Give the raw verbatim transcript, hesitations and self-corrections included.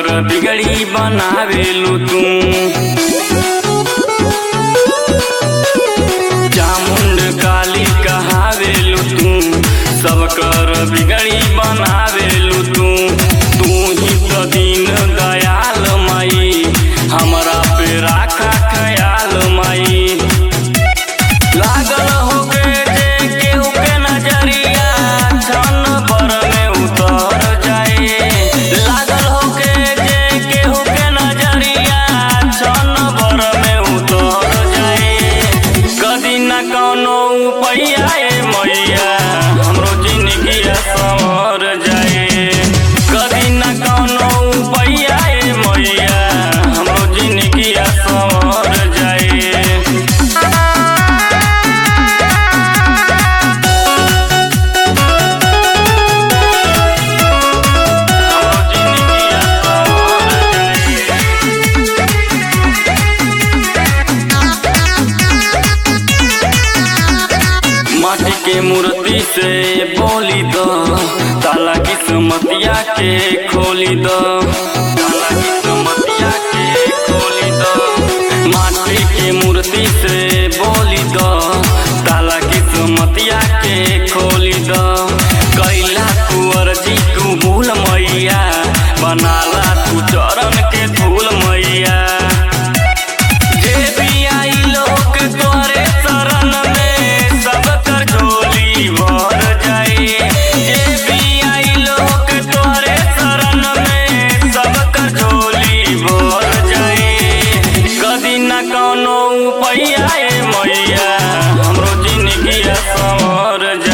कर बिगड़ी बनावेलू तू। चामुंड काली कहावेलू तू, सब कर बिगड़ी बनावेलू तू। तू ही तो दीन दयाल माई, हमरा पे राखा ख्याल माई। लागल होके जे केहू के नजरिया क्षण भर में उतर जाए। लागल होके जे केहू के नजरिया क्षण भर में उतर जाए। कदी न कौनो उपाया मैया हमरो जिंदगिया संवर जाए। कदी न कौनो उपाया मैया हमरो जिंदगिया संवर जाए। माटी के मूर्ति से बोली दो, ताला किस्मतिया के खोली दो। ताला किस्मतिया के खोली दो। माटी के मूर्ति से बोली दो, ताला किस्मतिया के खोली दो। कैला कुंवर जी तू भूल मैया, बनाला तू चरण के धूल मैया। जे भी आई लोग तोरे शरण में सब कर झोली भर जाए। जे भी आई लोग तोरे शरण में सब कर झोली भर जाए। कदी न कौनो उपाया मैया हमरो जिंदगिया संवर जाए।